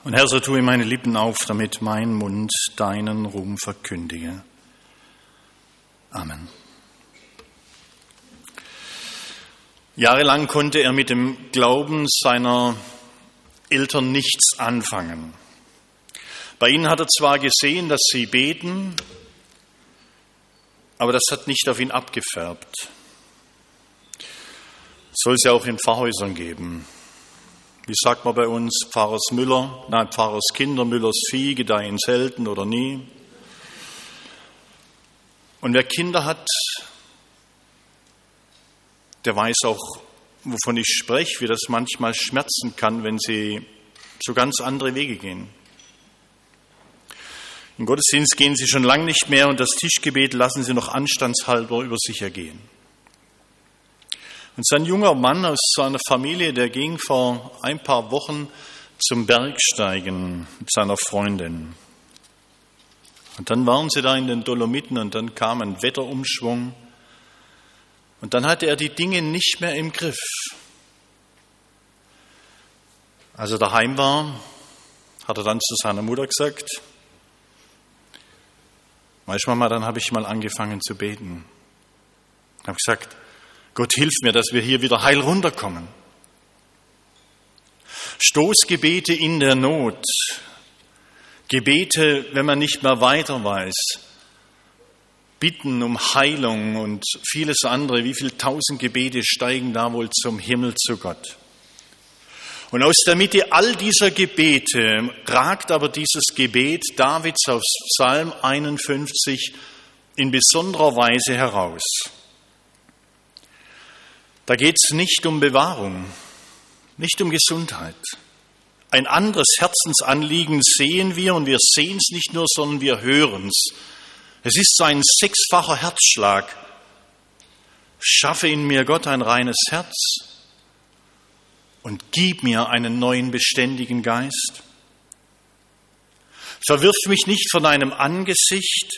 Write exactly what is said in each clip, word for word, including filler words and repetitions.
Und Herr, so tue meine Lippen auf, damit mein Mund deinen Ruhm verkündige. Amen. Jahrelang konnte er mit dem Glauben seiner Eltern nichts anfangen. Bei ihnen hat er zwar gesehen, dass sie beten, aber das hat nicht auf ihn abgefärbt. Soll es ja auch in Pfarrhäusern geben. Wie sagt man bei uns, Pfarrers Müller, nein, Pfarrers Kinder, Müllers Vieh, gedeihen selten oder nie. Und wer Kinder hat, der weiß auch, wovon ich spreche, wie das manchmal schmerzen kann, wenn sie so ganz andere Wege gehen. Im Gottesdienst gehen sie schon lange nicht mehr und das Tischgebet lassen sie noch anstandshalber über sich ergehen. Und sein junger Mann aus seiner Familie, der ging vor ein paar Wochen zum Bergsteigen mit seiner Freundin. Und dann waren sie da in den Dolomiten und dann kam ein Wetterumschwung. Und dann hatte er die Dinge nicht mehr im Griff. Als er daheim war, hat er dann zu seiner Mutter gesagt, weißt du, Mama, dann habe ich mal angefangen zu beten. Ich habe gesagt, Gott, hilf mir, dass wir hier wieder heil runterkommen. Stoßgebete in der Not, Gebete, wenn man nicht mehr weiter weiß, Bitten um Heilung und vieles andere, wie viele tausend Gebete steigen da wohl zum Himmel zu Gott. Und aus der Mitte all dieser Gebete ragt aber dieses Gebet Davids aus Psalm einundfünfzig in besonderer Weise heraus. Da geht es nicht um Bewahrung, nicht um Gesundheit. Ein anderes Herzensanliegen sehen wir und wir sehen es nicht nur, sondern wir hören es. Es ist sein sechsfacher Herzschlag. Schaffe in mir, Gott, ein reines Herz und gib mir einen neuen beständigen Geist. Verwirf mich nicht von deinem Angesicht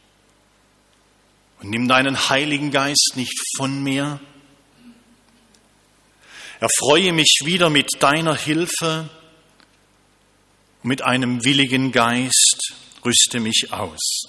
und nimm deinen Heiligen Geist nicht von mir. Erfreue mich wieder mit deiner Hilfe und mit einem willigen Geist rüste mich aus.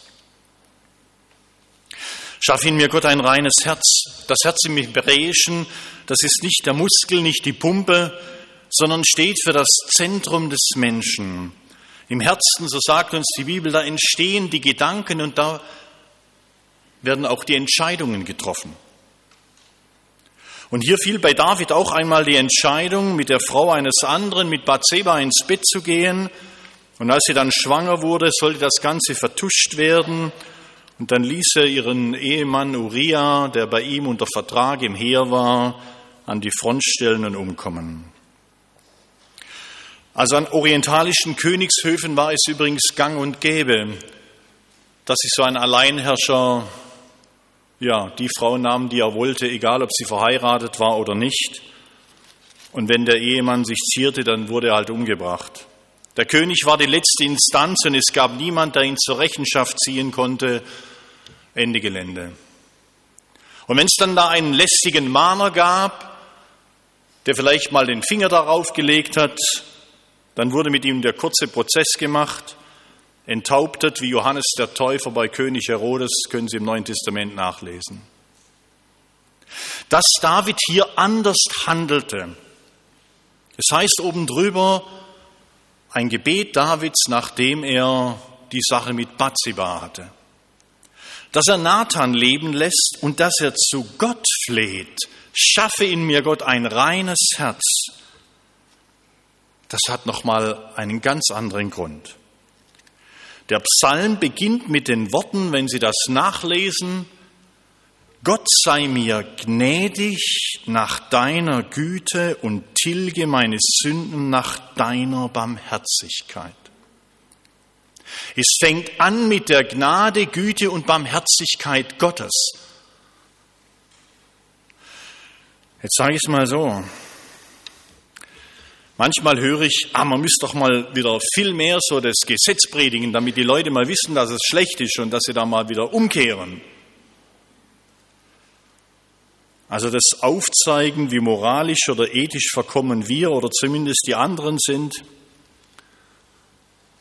Schaff in mir, Gott, ein reines Herz. Das Herz im Hebräischen, das ist nicht der Muskel, nicht die Pumpe, sondern steht für das Zentrum des Menschen. Im Herzen, so sagt uns die Bibel, da entstehen die Gedanken und da werden auch die Entscheidungen getroffen. Und hier fiel bei David auch einmal die Entscheidung, mit der Frau eines anderen, mit Bathseba ins Bett zu gehen. Und als sie dann schwanger wurde, sollte das Ganze vertuscht werden. Und dann ließ er ihren Ehemann Uriah, der bei ihm unter Vertrag im Heer war, an die Front stellen und umkommen. Also an orientalischen Königshöfen war es übrigens gang und gäbe, dass sich so ein Alleinherrscher ja, die Frau nahm, die er wollte, egal ob sie verheiratet war oder nicht. Und wenn der Ehemann sich zierte, dann wurde er halt umgebracht. Der König war die letzte Instanz und es gab niemand, der ihn zur Rechenschaft ziehen konnte. Ende Gelände. Und wenn es dann da einen lästigen Mahner gab, der vielleicht mal den Finger darauf gelegt hat, dann wurde mit ihm der kurze Prozess gemacht, enthauptet wie Johannes der Täufer bei König Herodes, können Sie im Neuen Testament nachlesen. Dass David hier anders handelte, es heißt oben drüber, ein Gebet Davids, nachdem er die Sache mit Bathseba hatte. Dass er Nathan leben lässt und dass er zu Gott fleht, schaffe in mir, Gott, ein reines Herz. Das hat nochmal einen ganz anderen Grund. Der Psalm beginnt mit den Worten, wenn Sie das nachlesen, Gott sei mir gnädig nach deiner Güte und tilge meine Sünden nach deiner Barmherzigkeit. Es fängt an mit der Gnade, Güte und Barmherzigkeit Gottes. Jetzt sage ich es mal so. Manchmal höre ich, ah, man müsste doch mal wieder viel mehr so das Gesetz predigen, damit die Leute mal wissen, dass es schlecht ist und dass sie da mal wieder umkehren. Also das Aufzeigen, wie moralisch oder ethisch verkommen wir oder zumindest die anderen sind.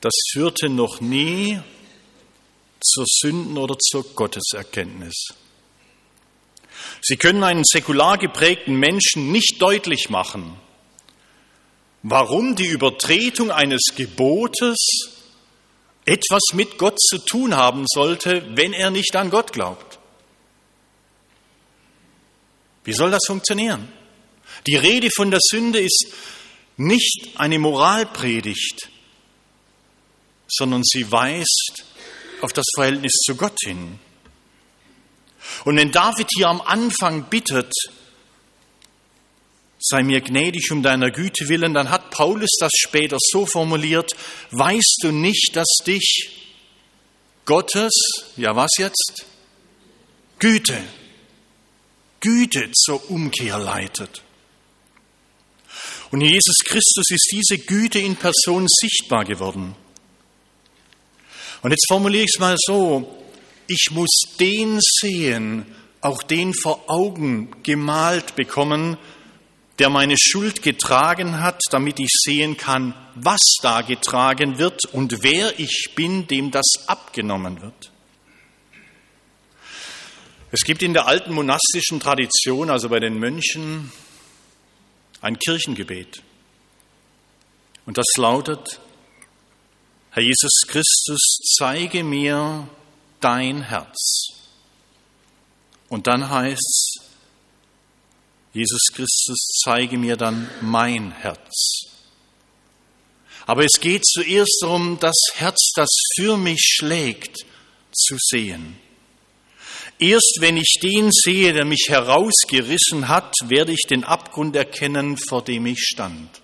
das führte noch nie zur Sünden- oder zur Gotteserkenntnis. Sie können einen säkular geprägten Menschen nicht deutlich machen, warum die Übertretung eines Gebotes etwas mit Gott zu tun haben sollte, wenn er nicht an Gott glaubt. Wie soll das funktionieren? Die Rede von der Sünde ist nicht eine Moralpredigt, sondern sie weist auf das Verhältnis zu Gott hin. Und wenn David hier am Anfang bittet, sei mir gnädig um deiner Güte willen, dann hat Paulus das später so formuliert, weißt du nicht, dass dich Gottes, ja was jetzt? Güte, Güte zur Umkehr leitet. Und in Jesus Christus ist diese Güte in Person sichtbar geworden. Und jetzt formuliere ich es mal so, ich muss den sehen, auch den vor Augen gemalt bekommen, der meine Schuld getragen hat, damit ich sehen kann, was da getragen wird und wer ich bin, dem das abgenommen wird. Es gibt in der alten monastischen Tradition, also bei den Mönchen, ein Kirchengebet. Und das lautet, Herr Jesus Christus, zeige mir dein Herz. Und dann heißt es, Jesus Christus, zeige mir dann mein Herz. Aber es geht zuerst darum, das Herz, das für mich schlägt, zu sehen. Erst wenn ich den sehe, der mich herausgerissen hat, werde ich den Abgrund erkennen, vor dem ich stand.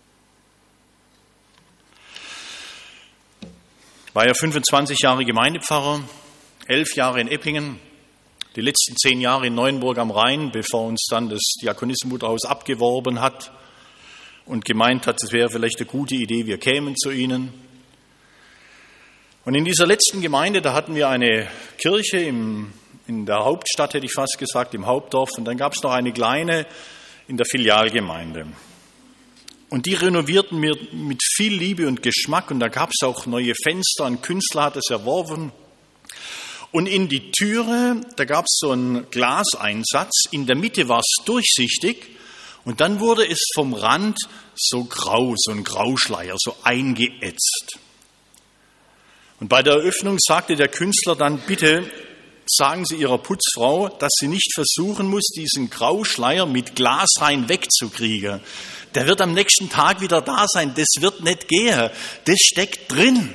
Ich war ja fünfundzwanzig Jahre Gemeindepfarrer, elf Jahre in Eppingen, die letzten zehn Jahre in Neuenburg am Rhein, bevor uns dann das Diakonissenmutterhaus abgeworben hat und gemeint hat, es wäre vielleicht eine gute Idee, wir kämen zu ihnen. Und in dieser letzten Gemeinde, da hatten wir eine Kirche im, in der Hauptstadt, hätte ich fast gesagt, im Hauptdorf, und dann gab es noch eine kleine in der Filialgemeinde. Und die renovierten wir mit viel Liebe und Geschmack, und da gab es auch neue Fenster, ein Künstler hat es erworben. Und in die Türe, da gab es so einen Glaseinsatz, in der Mitte war es durchsichtig und dann wurde es vom Rand so grau, so ein Grauschleier, so eingeätzt. Und bei der Eröffnung sagte der Künstler dann, bitte sagen Sie Ihrer Putzfrau, dass sie nicht versuchen muss, diesen Grauschleier mit Glas rein wegzukriegen. Der wird am nächsten Tag wieder da sein, das wird nicht gehen, das steckt drin.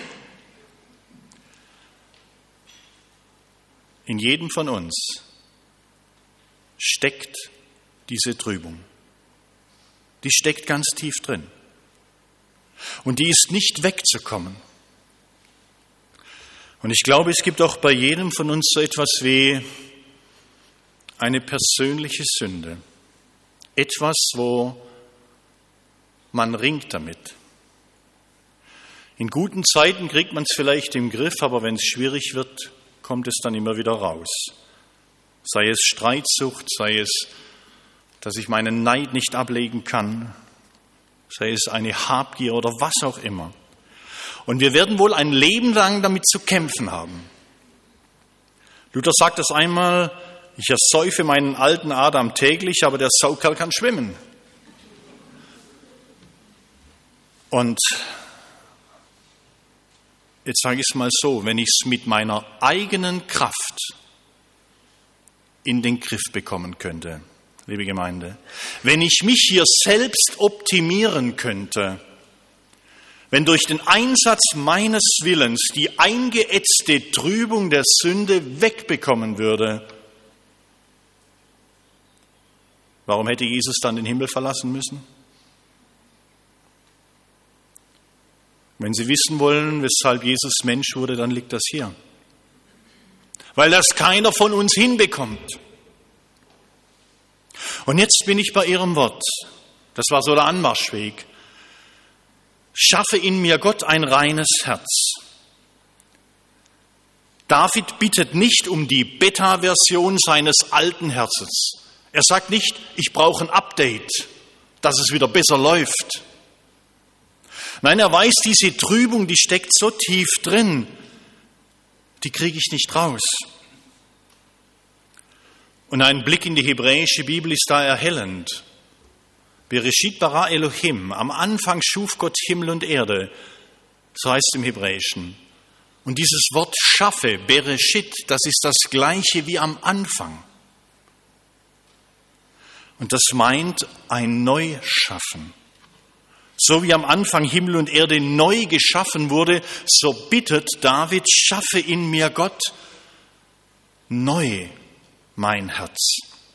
In jedem von uns steckt diese Trübung. Die steckt ganz tief drin. Und die ist nicht wegzukommen. Und ich glaube, es gibt auch bei jedem von uns so etwas wie eine persönliche Sünde. Etwas, wo man ringt damit. In guten Zeiten kriegt man es vielleicht im Griff, aber wenn es schwierig wird, kommt es dann immer wieder raus. Sei es Streitsucht, sei es, dass ich meinen Neid nicht ablegen kann, sei es eine Habgier oder was auch immer. Und wir werden wohl ein Leben lang damit zu kämpfen haben. Luther sagt das einmal, ich ersäufe meinen alten Adam täglich, aber der Saukerl kann schwimmen. Und jetzt sage ich es mal so, wenn ich es mit meiner eigenen Kraft in den Griff bekommen könnte, liebe Gemeinde, wenn ich mich hier selbst optimieren könnte, wenn durch den Einsatz meines Willens die eingeätzte Trübung der Sünde wegbekommen würde, warum hätte Jesus dann den Himmel verlassen müssen? Wenn Sie wissen wollen, weshalb Jesus Mensch wurde, dann liegt das hier. Weil das keiner von uns hinbekommt. Und jetzt bin ich bei Ihrem Wort. Das war so der Anmarschweg. Schaffe in mir, Gott, ein reines Herz. David bittet nicht um die Beta-Version seines alten Herzens. Er sagt nicht, ich brauche ein Update, dass es wieder besser läuft. Nein, er weiß, diese Trübung, die steckt so tief drin, die kriege ich nicht raus. Und ein Blick in die hebräische Bibel ist da erhellend. Bereshit bara Elohim, am Anfang schuf Gott Himmel und Erde, so heißt es im Hebräischen. Und dieses Wort schaffe, Bereshit, das ist das Gleiche wie am Anfang. Und das meint ein Neuschaffen. So wie am Anfang Himmel und Erde neu geschaffen wurde, so bittet David, schaffe in mir Gott neu mein Herz.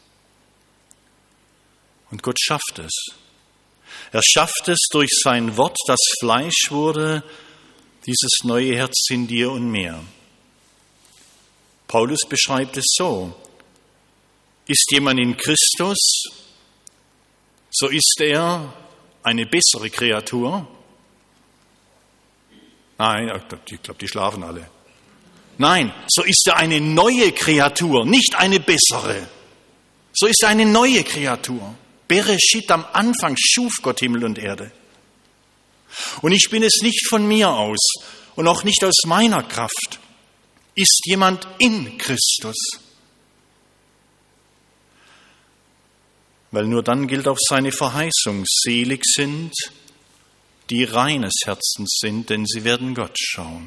Und Gott schafft es. Er schafft es durch sein Wort, das Fleisch wurde, dieses neue Herz in dir und mir. Paulus beschreibt es so: Ist jemand in Christus, so ist er eine bessere Kreatur. Nein, ich glaube, die schlafen alle. Nein, so ist er eine neue Kreatur, nicht eine bessere. So ist er eine neue Kreatur. Bereshit, am Anfang schuf Gott Himmel und Erde. Und ich bin es nicht von mir aus und auch nicht aus meiner Kraft. Ist jemand in Christus? Weil nur dann gilt auch seine Verheißung: Selig sind, die reines Herzens sind, denn sie werden Gott schauen.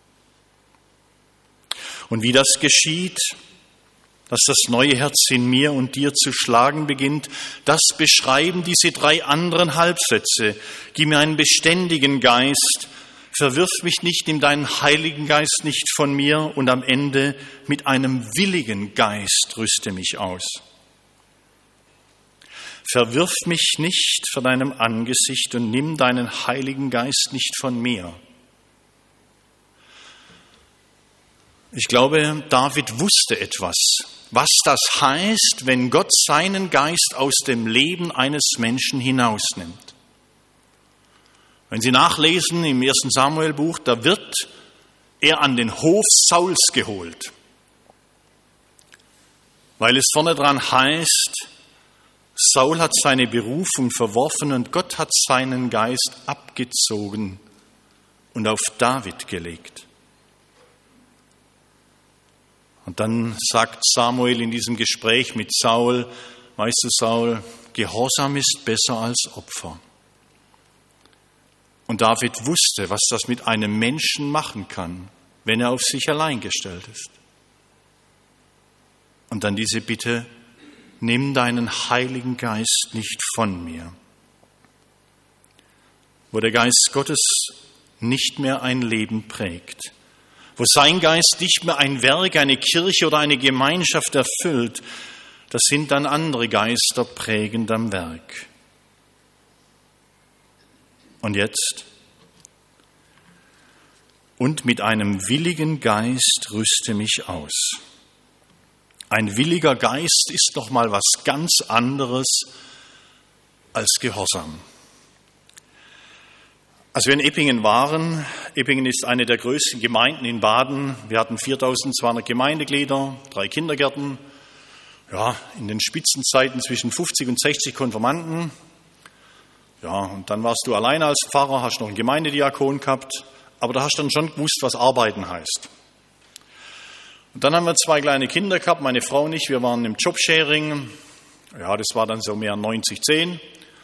Und wie das geschieht, dass das neue Herz in mir und dir zu schlagen beginnt, das beschreiben diese drei anderen Halbsätze. Gib mir einen beständigen Geist, verwirf mich nicht, nimm deinen Heiligen Geist nicht von mir, und am Ende mit einem willigen Geist rüste mich aus. Verwirf mich nicht vor deinem Angesicht und nimm deinen Heiligen Geist nicht von mir. Ich glaube, David wusste etwas, was das heißt, wenn Gott seinen Geist aus dem Leben eines Menschen hinausnimmt. Wenn Sie nachlesen im ersten Samuel-Buch, da wird er an den Hof Sauls geholt, weil es vorne dran heißt, Saul hat seine Berufung verworfen und Gott hat seinen Geist abgezogen und auf David gelegt. Und dann sagt Samuel in diesem Gespräch mit Saul: Weißt du, Saul, Gehorsam ist besser als Opfer. Und David wusste, was das mit einem Menschen machen kann, wenn er auf sich allein gestellt ist. Und dann diese Bitte: Nimm deinen Heiligen Geist nicht von mir. Wo der Geist Gottes nicht mehr ein Leben prägt, wo sein Geist nicht mehr ein Werk, eine Kirche oder eine Gemeinschaft erfüllt, das sind dann andere Geister prägend am Werk. Und jetzt? Und mit einem willigen Geist rüste mich aus. Ein williger Geist ist noch mal was ganz anderes als Gehorsam. Als wir in Eppingen waren, Eppingen ist eine der größten Gemeinden in Baden. Wir hatten viertausendzweihundert Gemeindeglieder, drei Kindergärten, ja, in den Spitzenzeiten zwischen fünfzig und sechzig Konfirmanden. Ja, und dann warst du alleine als Pfarrer, hast noch einen Gemeindediakon gehabt, aber da hast du dann schon gewusst, was Arbeiten heißt. Und dann haben wir zwei kleine Kinder gehabt, meine Frau und ich, wir waren im Jobsharing. Ja, das war dann so mehr neunzig zehn.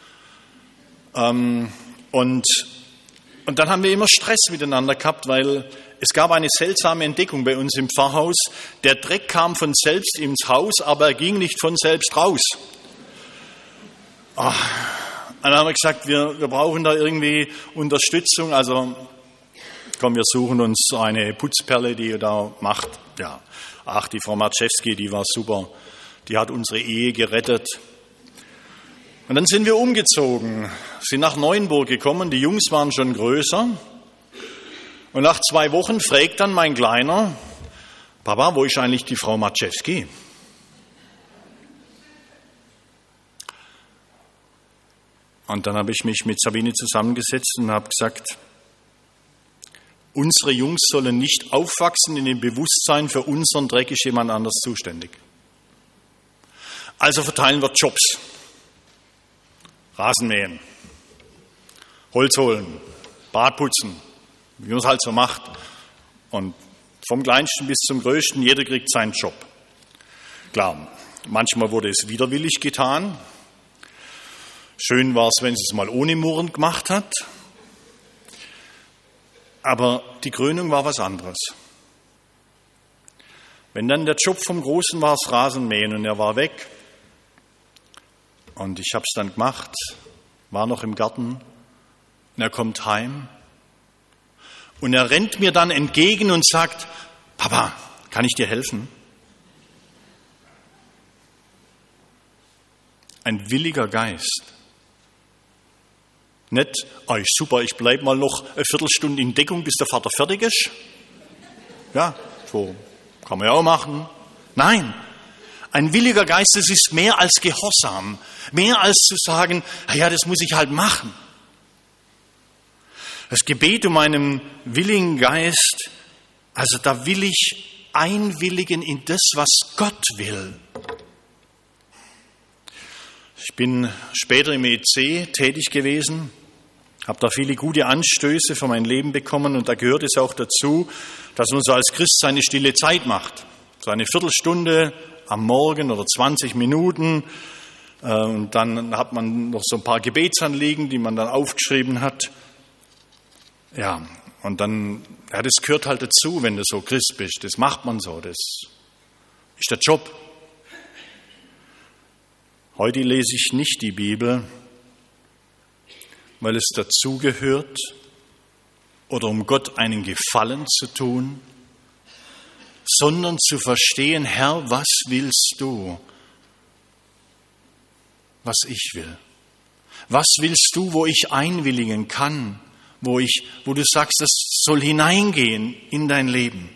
Ähm, und Und dann haben wir immer Stress miteinander gehabt, weil es gab eine seltsame Entdeckung bei uns im Pfarrhaus. Der Dreck kam von selbst ins Haus, aber er ging nicht von selbst raus. Ach, dann haben wir gesagt, wir, wir brauchen da irgendwie Unterstützung. Also komm, wir suchen uns eine Putzperle, die da macht. Ja, ach, die Frau Marczewski, die war super. Die hat unsere Ehe gerettet. Und dann sind wir umgezogen, sind nach Neuenburg gekommen, die Jungs waren schon größer. Und nach zwei Wochen fragt dann mein Kleiner: Papa, wo ist eigentlich die Frau Marczewski? Und dann habe ich mich mit Sabine zusammengesetzt und habe gesagt, unsere Jungs sollen nicht aufwachsen in dem Bewusstsein, für unseren Dreck ist jemand anders zuständig. Also verteilen wir Jobs. Rasenmähen, Holz holen, Bad putzen, wie man es halt so macht. Und vom Kleinsten bis zum Größten, jeder kriegt seinen Job. Klar, manchmal wurde es widerwillig getan. Schön war es, wenn sie es mal ohne Murren gemacht hat. Aber die Krönung war was anderes. Wenn dann der Job vom Großen war, das Rasenmähen, und er war weg, und ich habe es dann gemacht, war noch im Garten, und er kommt heim, und er rennt mir dann entgegen und sagt, Papa, kann ich dir helfen? Ein williger Geist. Nicht, oh, super, ich bleibe mal noch eine Viertelstunde in Deckung, bis der Vater fertig ist. Ja, so kann man ja auch machen. Nein, ein williger Geist, das ist mehr als Gehorsam, mehr als zu sagen, ja, das muss ich halt machen. Das Gebet um einen willigen Geist, also da will ich einwilligen in das, was Gott will. Ich bin später im E C tätig gewesen, habe da viele gute Anstöße für mein Leben bekommen, und da gehört es auch dazu, dass man so als Christ seine stille Zeit macht. So eine Viertelstunde am Morgen oder zwanzig Minuten, und dann hat man noch so ein paar Gebetsanliegen, die man dann aufgeschrieben hat. Ja, und dann, ja, das gehört halt dazu, wenn du so Christ bist. Das macht man so, das ist der Job. Heute lese ich nicht die Bibel, weil es dazugehört oder um Gott einen Gefallen zu tun, sondern zu verstehen, Herr, was willst du, was ich will? Was willst du, wo ich einwilligen kann, wo ich, wo du sagst, das soll hineingehen in dein Leben?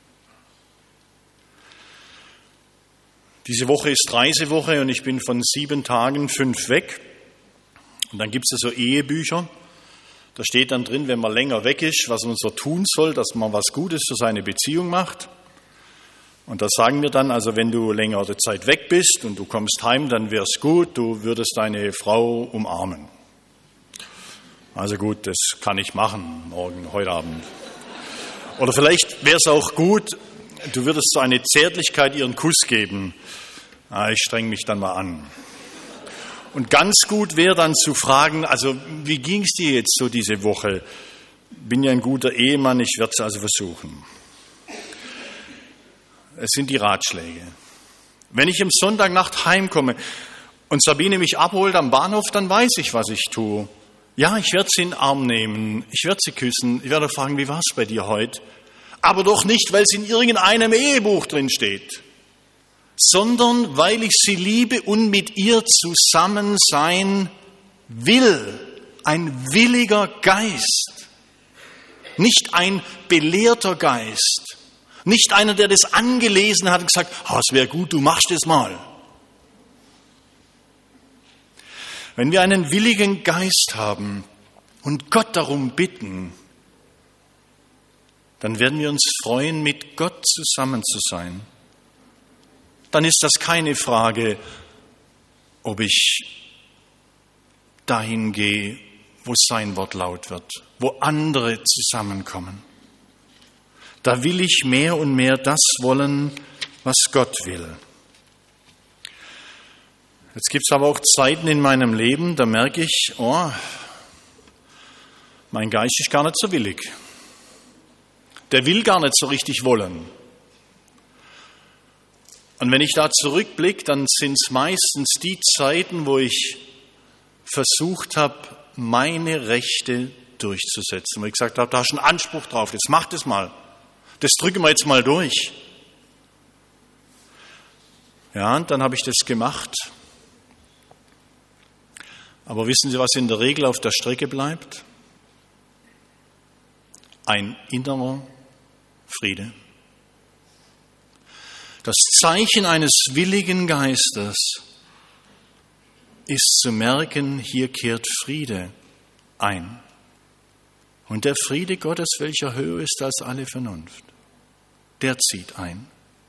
Diese Woche ist Reisewoche und ich bin von sieben Tagen fünf weg. Und dann gibt es so Ehebücher. Da steht dann drin, wenn man länger weg ist, was man so tun soll, dass man was Gutes für seine Beziehung macht. Und da sagen wir dann, also wenn du längere Zeit weg bist und du kommst heim, dann wäre es gut, du würdest deine Frau umarmen. Also gut, das kann ich machen, morgen, heute Abend. Oder vielleicht wäre es auch gut, du würdest so eine Zärtlichkeit ihren Kuss geben. Ah, ich streng mich dann mal an. Und ganz gut wäre dann zu fragen, also wie ging es dir jetzt so diese Woche? Bin ja ein guter Ehemann, ich werde es also versuchen. Es sind die Ratschläge. Wenn ich am Sonntagnacht heimkomme und Sabine mich abholt am Bahnhof, dann weiß ich, was ich tue. Ja, ich werde sie in den Arm nehmen, ich werde sie küssen, ich werde fragen, wie war es bei dir heute? Aber doch nicht, weil es in irgendeinem Ehebuch drin steht, sondern weil ich sie liebe und mit ihr zusammen sein will. Ein williger Geist, nicht ein belehrter Geist, nicht einer, der das angelesen hat und gesagt, oh, es wäre gut, du machst es mal. Wenn wir einen willigen Geist haben und Gott darum bitten, dann werden wir uns freuen, mit Gott zusammen zu sein. Dann ist das keine Frage, ob ich dahin gehe, wo sein Wort laut wird, wo andere zusammenkommen. Da will ich mehr und mehr das wollen, was Gott will. Jetzt gibt es aber auch Zeiten in meinem Leben, da merke ich, oh, mein Geist ist gar nicht so willig. Der will gar nicht so richtig wollen. Und wenn ich da zurückblicke, dann sind es meistens die Zeiten, wo ich versucht habe, meine Rechte durchzusetzen. Wo ich gesagt habe, da hast du einen Anspruch drauf, jetzt mach das mal. Das drücken wir jetzt mal durch. Ja, und dann habe ich das gemacht. Aber wissen Sie, was in der Regel auf der Strecke bleibt? Ein innerer Friede. Das Zeichen eines willigen Geistes ist zu merken, hier kehrt Friede ein. Und der Friede Gottes, welcher höher ist als alle Vernunft, der zieht ein.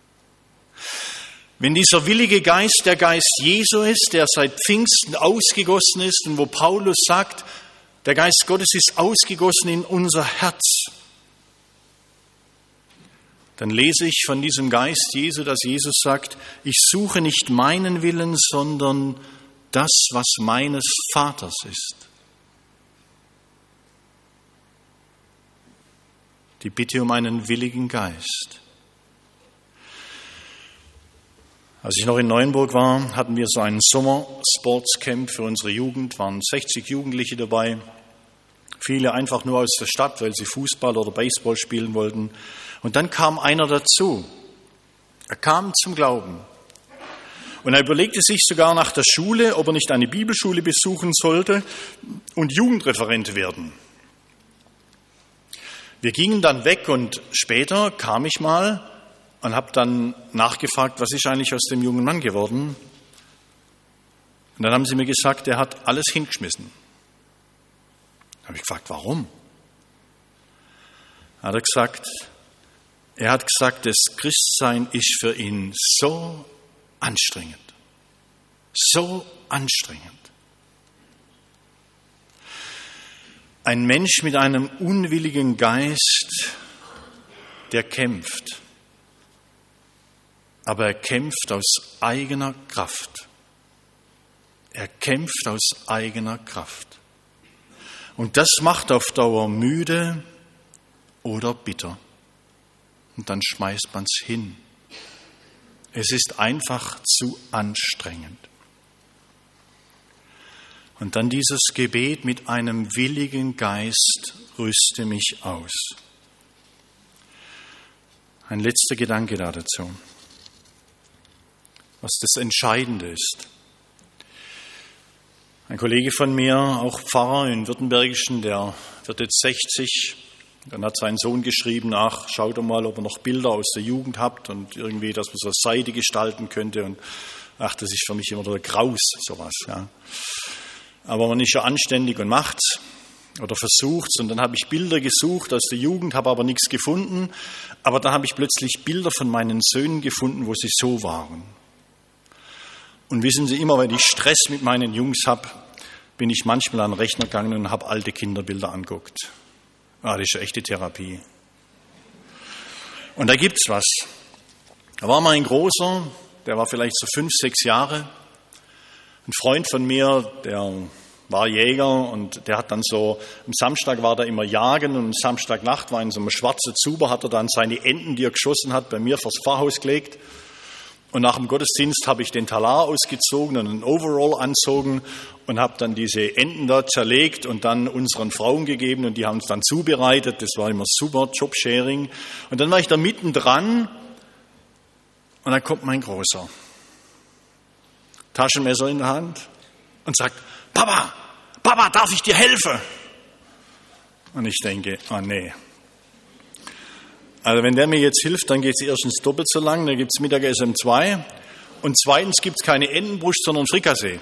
Wenn dieser willige Geist der Geist Jesu ist, der seit Pfingsten ausgegossen ist und wo Paulus sagt, Der Geist Gottes ist ausgegossen in unser Herz. Dann lese ich von diesem Geist Jesu, dass Jesus sagt, ich suche nicht meinen Willen, sondern das, was meines Vaters ist. Die Bitte um einen willigen Geist. Als ich noch in Neuenburg war, hatten wir so ein Sommer-Sportscamp für unsere Jugend, waren sechzig Jugendliche dabei, viele einfach nur aus der Stadt, weil sie Fußball oder Baseball spielen wollten. Und dann kam einer dazu. Er kam zum Glauben. Und er überlegte sich sogar nach der Schule, ob er nicht eine Bibelschule besuchen sollte und Jugendreferent werden. Wir gingen dann weg und später kam ich mal und habe dann nachgefragt, was ist eigentlich aus dem jungen Mann geworden? Und dann haben sie mir gesagt, er hat alles hingeschmissen. Da habe ich gefragt, warum? Da hat er gesagt, er hat gesagt, das Christsein ist für ihn so anstrengend. So anstrengend. Ein Mensch mit einem unwilligen Geist, der kämpft. Aber er kämpft aus eigener Kraft. Er kämpft aus eigener Kraft. Und das macht auf Dauer müde oder bitter. Und dann schmeißt man es hin. Es ist einfach zu anstrengend. Und dann dieses Gebet mit einem willigen Geist, rüste mich aus. Ein letzter Gedanke da dazu, was das Entscheidende ist. Ein Kollege von mir, auch Pfarrer in Württembergischen, der wird jetzt sechzig. Dann hat sein Sohn geschrieben, ach, schaut doch mal, ob ihr noch Bilder aus der Jugend habt und irgendwie, dass man so eine Seite gestalten könnte. Und ach, das ist für mich immer der Graus, sowas. Ja. Aber man ist ja anständig und macht's oder versucht's. Und dann habe ich Bilder gesucht aus der Jugend, habe aber nichts gefunden. Aber da habe ich plötzlich Bilder von meinen Söhnen gefunden, wo sie so waren. Und wissen Sie, immer wenn ich Stress mit meinen Jungs habe, bin ich manchmal an den Rechner gegangen und habe alte Kinderbilder angeguckt. Ah, das ist eine echte Therapie. Und da gibt's was. Da war mal ein Großer, der war vielleicht so fünf, sechs Jahre. Ein Freund von mir, der war Jäger und der hat dann so, am Samstag war der immer jagen und am Samstagnacht war in so einem schwarzen Zuber, hat er dann seine Enten, die er geschossen hat, bei mir vors Pfarrhaus gelegt. Und nach dem Gottesdienst habe ich den Talar ausgezogen und einen Overall anzogen und habe dann diese Enten da zerlegt und dann unseren Frauen gegeben und die haben es dann zubereitet. Das war immer super, Jobsharing. Und dann war ich da mittendran und dann kommt mein Großer, Taschenmesser in der Hand und sagt, Papa, Papa, darf ich dir helfen? Und ich denke, oh nee. Also wenn der mir jetzt hilft, dann geht es erstens doppelt so lang, dann gibt es Mittagessen um zwei und zweitens gibt es keine Entenbrust, sondern Frikassee.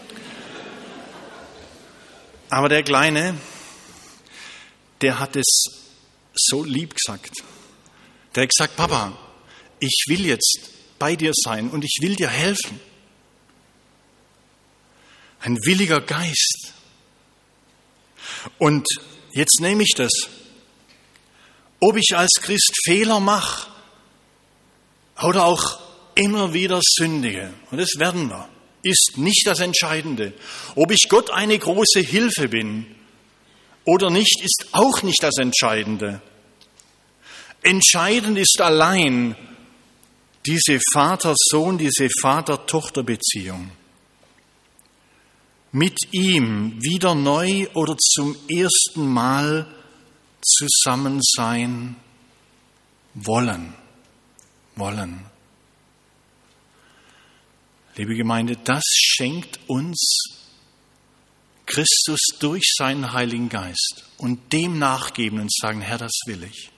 Aber der Kleine, der hat es so lieb gesagt. Der hat gesagt, Papa, ich will jetzt bei dir sein und ich will dir helfen. Ein williger Geist. Und jetzt nehme ich das. Ob ich als Christ Fehler mache oder auch immer wieder sündige, und das werden wir, ist nicht das Entscheidende. Ob ich Gott eine große Hilfe bin oder nicht, ist auch nicht das Entscheidende. Entscheidend ist allein diese Vater-Sohn, diese Vater-Tochter-Beziehung. Mit ihm wieder neu oder zum ersten Mal zusammen sein wollen, wollen. Liebe Gemeinde, das schenkt uns Christus durch seinen Heiligen Geist und dem nachgeben und sagen, Herr, das will ich.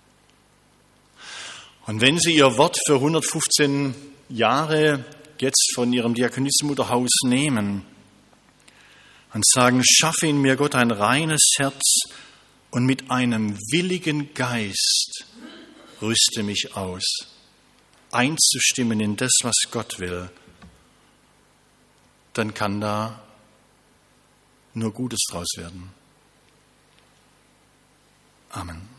Und wenn Sie Ihr Wort für hundertfünfzehn Jahre jetzt von Ihrem Diakonissenmutterhaus nehmen und sagen, schaffe in mir Gott ein reines Herz und mit einem willigen Geist rüste mich aus, einzustimmen in das, was Gott will, dann kann da nur Gutes draus werden. Amen.